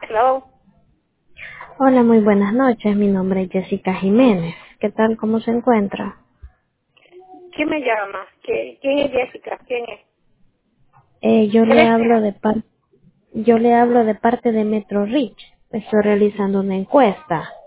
Hello. Hola, muy buenas noches. Mi nombre es Jessica Jiménez. ¿Qué tal? ¿Cómo se encuentra? ¿Quién me llama? ¿Quién es Jessica? ¿Quién es? Eh, yo ¿Qué le hablo desea? de par- yo le hablo de parte de Metro Rich. Estoy realizando una encuesta.